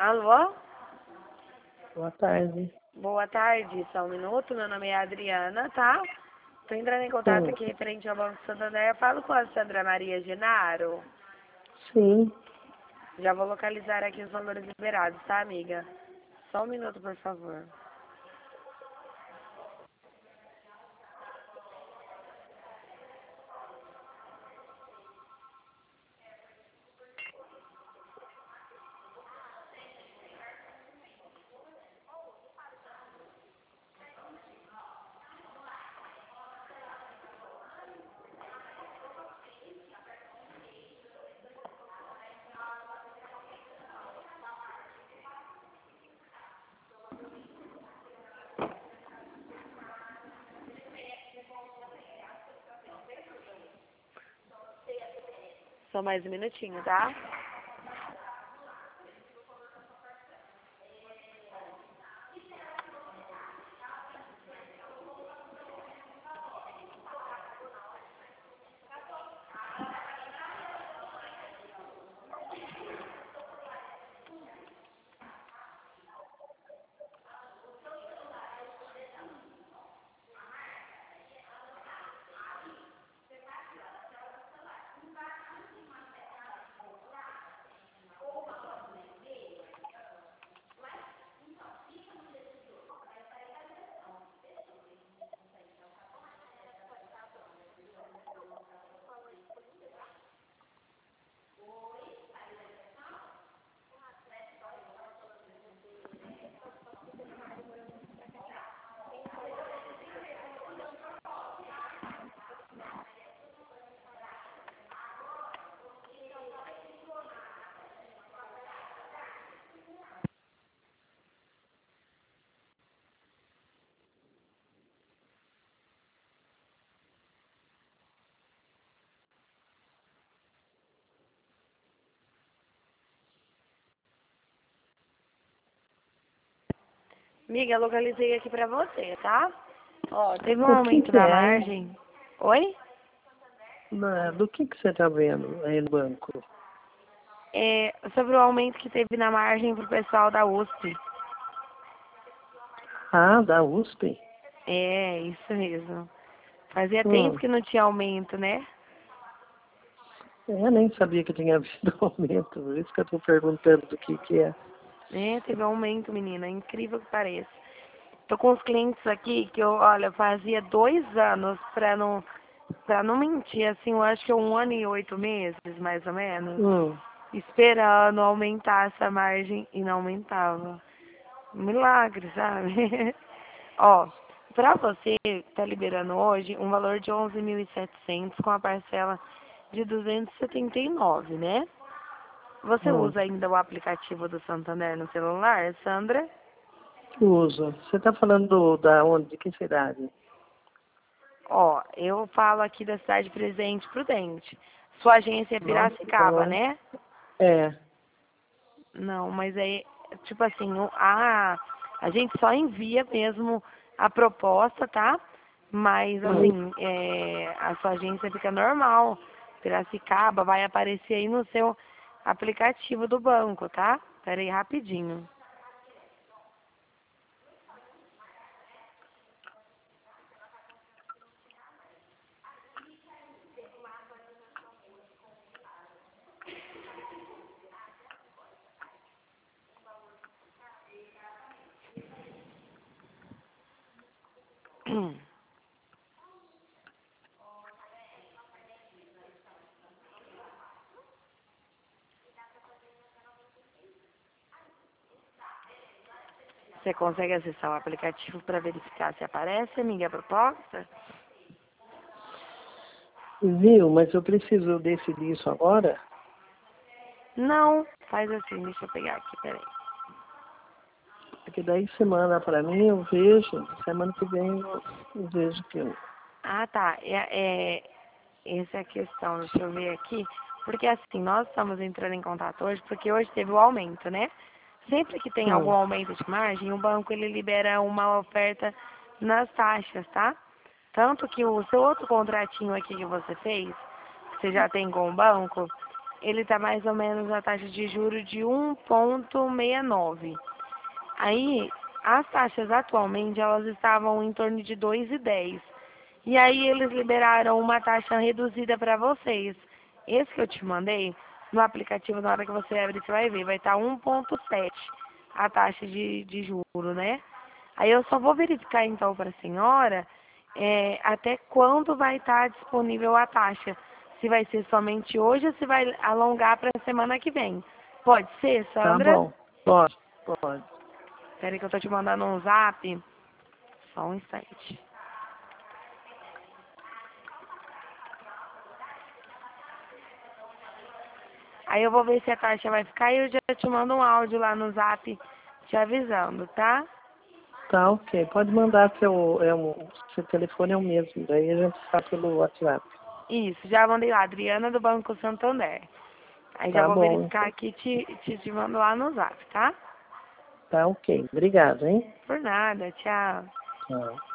Alô? Boa tarde. Boa tarde, só um minuto. Meu nome é Adriana, tá? Tô entrando em contato Sim. aqui referente ao Banco Santander. Eu falo com a Sandra Maria Genaro. Sim. Já vou localizar aqui os valores liberados, tá, amiga? Só um minuto, por favor. Só mais um minutinho, tá? Amiga, localizei aqui pra você, tá? Ó, teve um O que aumento que da é? margem. Oi? Do que você está vendo aí no banco? É, sobre o aumento que teve na margem pro pessoal da USP. Ah, da USP? É, isso mesmo. Fazia tempo Hum. que não tinha aumento, né? Nem sabia que tinha havido aumento. Por isso que eu estou perguntando do que é. É, teve aumento, menina. Incrível que pareça. Tô com os clientes aqui que eu, olha, fazia 2 anos, pra não mentir, assim, eu acho que 1 ano e 8 meses, mais ou menos, Hum. esperando aumentar essa margem e não aumentava. Milagre, sabe? Ó, pra você, tá liberando hoje um valor de 11.700 com a parcela de 279, né? Você Hum. usa ainda o aplicativo do Santander no celular, Sandra? Uso. Você está falando da onde? De que cidade? Ó, eu falo aqui da cidade de Presidente Prudente. Sua agência é Nossa, Piracicaba, então né? é. Não, mas aí, tipo assim, a gente só envia mesmo a proposta, tá? Mas, assim, a sua agência fica normal. Piracicaba vai aparecer aí no seu aplicativo do banco, tá? Pera aí, rapidinho. Você consegue acessar o aplicativo para verificar se aparece, amiga, a proposta? Viu? Mas eu preciso decidir isso agora? Não, faz assim, deixa eu pegar aqui, peraí. Porque daí semana para mim eu vejo, semana que vem eu vejo que eu. Ah, tá. Essa é a questão, deixa eu ver aqui. Porque assim, nós estamos entrando em contato hoje porque hoje teve o aumento, né? Sempre que tem algum Hum. aumento de margem, o banco ele libera uma oferta nas taxas, tá? Tanto que o seu outro contratinho aqui que você fez, que você já tem com o banco, ele tá mais ou menos a taxa de juros de 1,69. Aí, as taxas atualmente, elas estavam em torno de 2,10. E aí, eles liberaram uma taxa reduzida para vocês. Esse que eu te mandei, no aplicativo, na hora que você abrir, você vai ver, vai estar 1,7 a taxa de juro, né? Aí eu só vou verificar então para a senhora até quando vai estar disponível a taxa. Se vai ser somente hoje ou se vai alongar para a semana que vem. Pode ser, Tá Sandra? bom. Pode, pode. Espera aí que eu tô te mandando um zap. Só um instante. Aí eu vou ver se a taxa vai ficar e eu já te mando um áudio lá no zap te avisando, tá? Tá, ok. Pode mandar seu telefone é o mesmo. Daí a gente faz pelo WhatsApp. Isso, já mandei lá, Adriana do Banco Santander. Aí já Tá vou bom, verificar então. aqui e te mando lá no zap, tá? Tá ok. Obrigado, hein? Por nada, tchau. Tchau.